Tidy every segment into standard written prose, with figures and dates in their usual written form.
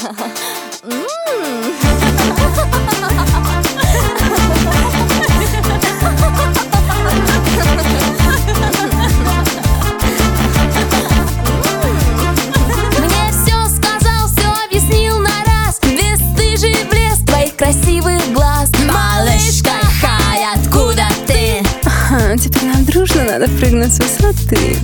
Мне все сказал, все объяснил на раз. Бесстыжий блеск твоих красивых глаз. Малышка, хай, откуда ты? Теперь нам дружно надо прыгнуть с высоты.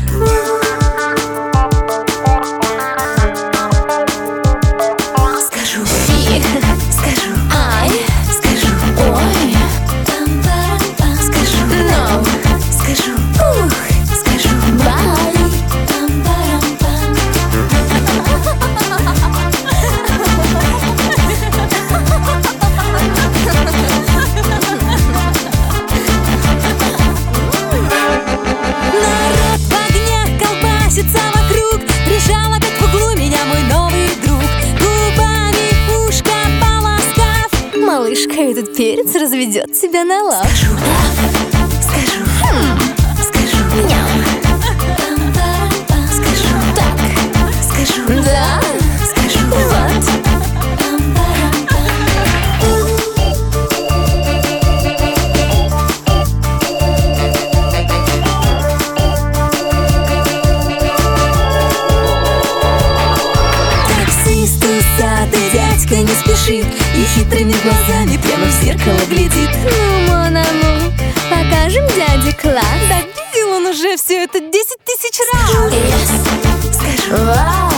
Скажу фи, скажу ай, скажу ой, там-парам-пам, скажу no, скажу ух, скажу бай, там-парам-пам. Народ в огнях колбасится вокруг. Прижал опять в углу меня мой новый друг. Губами ушко полоскав. Малышка, этот перец разведет тебя на лав. Скажу скажу скажу ням. Пам-парам-пам. Скажу так, скажу да, скажу вот. Пам-парам-пам. Таксист усатый дядька не спешит и хитрыми глазами прямо в зеркало глядит. Ну, мон амур, покажем дяде класс. Да видел он уже все это 10 000 раз. Yes, скажу вау.